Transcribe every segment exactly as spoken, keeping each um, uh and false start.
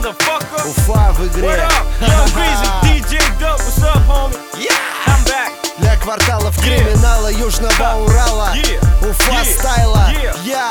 motherfucker. Уфа в игре. What up? Young Greasy, ди джей Dub, what's up, homie? Yeah. I'm back. Для кварталов Yeah. криминала Южного Урала. Yeah. Уфа Yeah. стайла. Yeah. Я.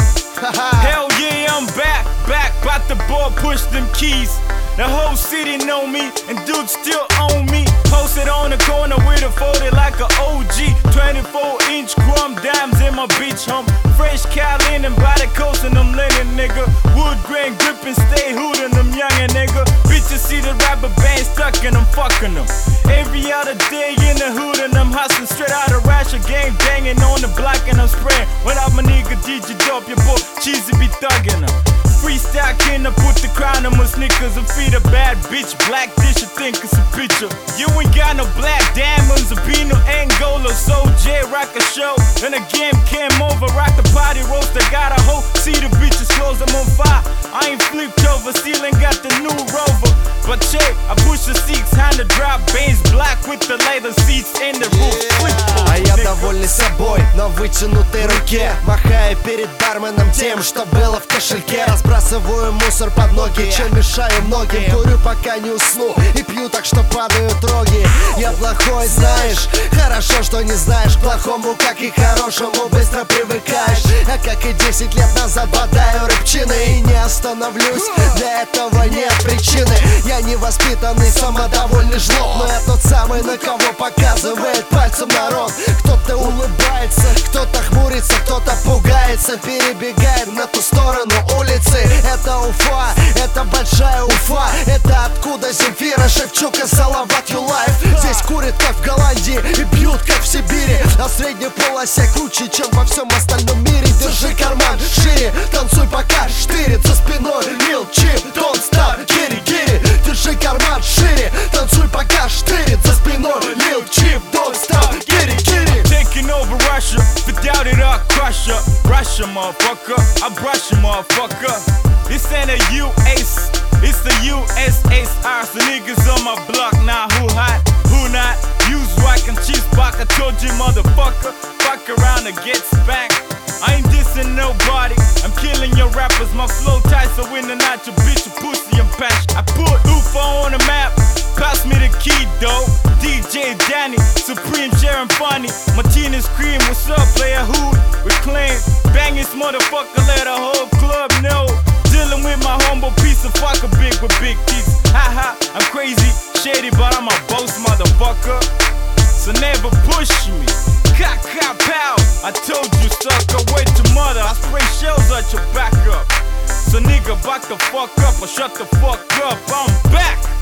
Hell yeah, I'm back, back, bout the ball, push them keys. The whole city know me, and dudes still own me. Posted on the corner with a forty like a O G. twenty-four inch chrome dimes in my beach home. Fresh cow linen by the coast and them linen, nigga. Wood grain gripping, stay hootin' them youngin' nigga. Bitches see the rapper band stuck and I'm fucking them. Every other day in the hood and I'm hustling straight out of Rasher gang, banging on the block and I'm spraying. What up, my nigga ди джей Dub, your boy Cheesy be thuggin' them. Freestyle king, I put the crown on my sneakers and feed a bad bitch. Black dish, you think it's a picture. You ain't got no black diamonds, a Pino Angola, so J rock a show. Then the game came over, rock the party roaster, got a hoe. See the bitches close, I'm on fire. I ain't flipped over, still ain't got the new Rover. But check, I push the six, hand the drop, Benz black with the leather seats and the roof. А я довольный собой, но в вытянутой руке, махая перед барменом тем, что было в кошельке. Разбрасываю мусор под ноги, чем мешаю многим. Курю, пока не усну, и пью так, что падают роги. Я плохой, знаешь, хорошо, что не знаешь. К плохому, как и хорошему, быстро привыкаешь. А как и десять лет назад бодаю рыбчины и не остановлюсь, для этого нет причины. Я невоспитанный, самодовольный жлоб, но я тот самый, на кого показывает пальцем народ. Кто-то улыбается, кто-то хмурится, кто-то пугается, перебегает на ту сторону улицы. Это Уфа, это большая Уфа, это откуда Земфира, Шевчук и Салават Юлаев. Здесь курят, как в Голландии, и бьют, как в Сибири, а в средней полосе круче, чем во всем остальном мире. Держи карман шире, танцуй пока штырит за спиной Lil Chip, don't stop, get it, get it. Держи карман шире, танцуй пока штырит за спиной Lil Chip, don't stop, get it, get it. Taking over Russia, without it I'll crush her. Russia, motherfucker, I brush you, motherfucker. This ain't a U S, it's the U S S R. So niggas on my block now, who hot, who not? Use rock and cheese back, I told you, motherfucker. Fuck around and get spanked. I ain't dissing nobody, I'm killing your rappers. My flow tight, so in and out your bitch, your pussy and patch. I put Ufa on the map, pass me the key, though. ди джей Danny, Supreme, Sharon Funny, Martinez Cream, what's up, player? Who we claim? Bang this motherfucker, let the whole club know. Dealing with my humble piece of fucker, big with big teeth. Haha, I'm crazy, shady, but I'm a boss, motherfucker. So never push me. Cock, cock, pow. I told you, sucker, wait your mother. I spray shells at your back up. So nigga, back the fuck up or shut the fuck up. I'm back.